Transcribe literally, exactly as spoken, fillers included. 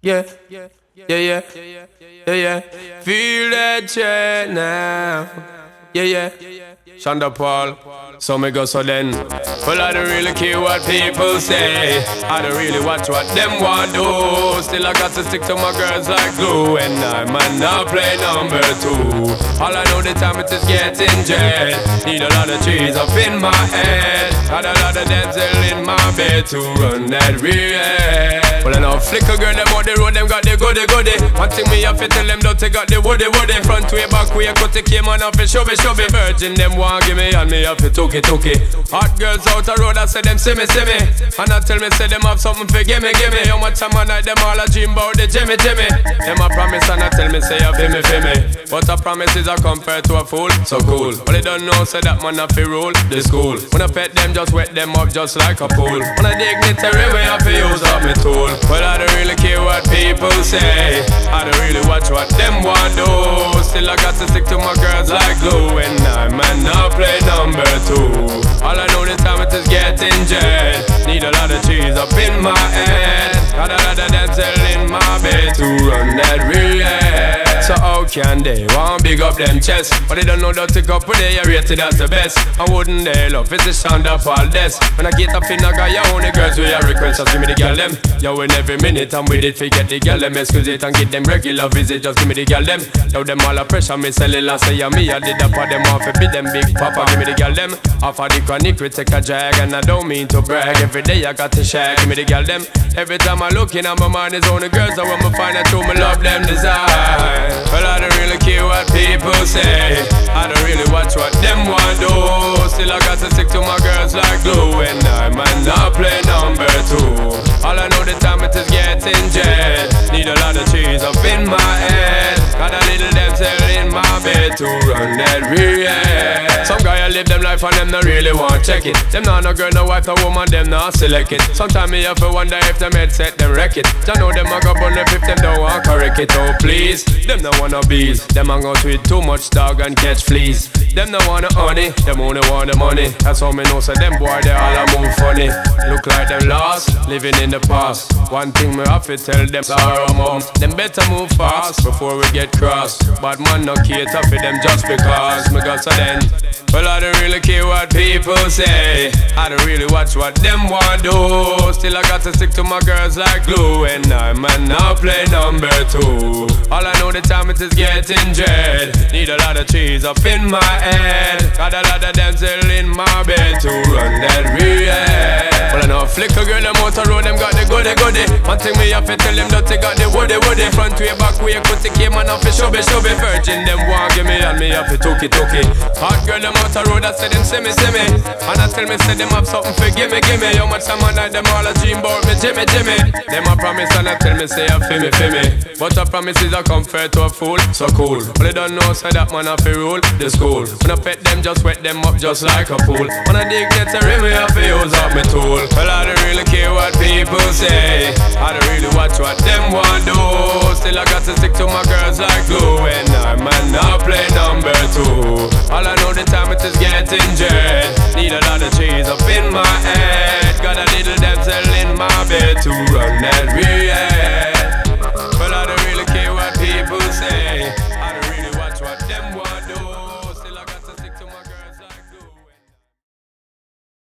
Yeah, yeah, yeah, yeah, yeah, yeah. Feel that chain now. Yeah, yeah. Shonda Paul, so me go so then. Well, I don't really care what people say. I don't really watch what them want do. Still I got to stick to my girls like glue. And I might not play number two. All I know the time it is getting jet. Need a lot of trees up in my head. Got a lot of dental in my bed to run that real. Well, I know flicker girl, them on the road, them got the goody goody. One thing me have to tell them, don't they got the woody woody. Front way, back way, cut the came on off and show me, show me. Virgin, them want give me and me have to took it, took it. Hot girls out the road, I say them see me, see me. And I tell me, say them have something for gimme, gimme. How much time I night, them all a dream about the Jimmy, Jimmy. Them a promise and I tell me, say you feel me, feel me. But a promise is a compare to a fool, so cool. But they don't know, say that man have to rule the school. When I pet them, just wet them up just like a pool. When I dignitary way, I have to use up my tool. But I don't really care what people say. I don't really watch what them want do. Still I got to stick to my girls like glue. And I might not play number two. All I know this time it is getting jet. Need a lot of cheese up in my head. Got a lot of dental in my bed to run that real. So how can they want big up them chest? But they don't know that to couple they are rated as the best. I wouldn't they love it's the sound of all this. When I get up in a guy, you only girls with your request. Just give me the girl them. Yo, in every minute I'm with it, forget the girl them. Excuse it and get them regular visit. Just give me the girl them. Yo, them all a pressure, me sell it last say me. I did that for them off, be them big papa. Give me the girl them. Off of the chronic we take a drag. And I don't mean to brag. Every day I got to share. Give me the girl them. Every time I look in at my mind is only girls. I want me find out who me love them desire. Well, I don't really care what people say. I don't really watch what them want do. Still I got to stick to my girls like glue. And I might not play number two. All I know the time it is getting jet. Need a lot of cheese up in my head. Got a little dental in my bed to run that real. Some guy I live them life and them not really want check it. Them not no girl, no wife, no woman, them not select it. Sometimes me have to wonder if them headset them wreck it. I know them a go bun if them don't want correct it. Oh please, them no wanna bees. Them a go tweet too much dog and catch fleas. Them no wanna honey, them only want the money. That's how me know so them boy they all a move funny. Look like them lost, living in the past. One thing me have to tell them sorrow mom. Them better move fast before we get crossed. But man no cater for them just because me got so then. Well I don't really care what people say. I don't really watch what them want do. Still I got to stick to my girls like glue. And I might not play number two. All I know the time it is getting jet. Need a lot of cheese up in my head. Got a lot of dental in my bed to run that real. Well I know flicker girl them out the road, them got the goody goody. One thing me have to tell them that they got the woody woody. Front way, back way, cut the came on off the shubby shubby. Virgin them want give me and me have to took it, took it. Hot girl them out the road, I say them see me, see me. And I tell me say them have something for gimme, gimme. How much time I night them all a dream about me, Jimmy, Jimmy. Them a promise and I tell me say I feel me, feel me. But a promise is a comfort to a fool, so cool. But they don't know say that man have to rule the school. When I pet them, just wet them up just like a pool. When I dignitary, me have to use up my tool. Well I don't really care what people say. I don't really watch what them want do. Still I got to stick to my girls like glue. And I might not play number two. All I know the time it is getting jet. Need a lot of cheese up in my head. Got a little dental in my bed to run that real.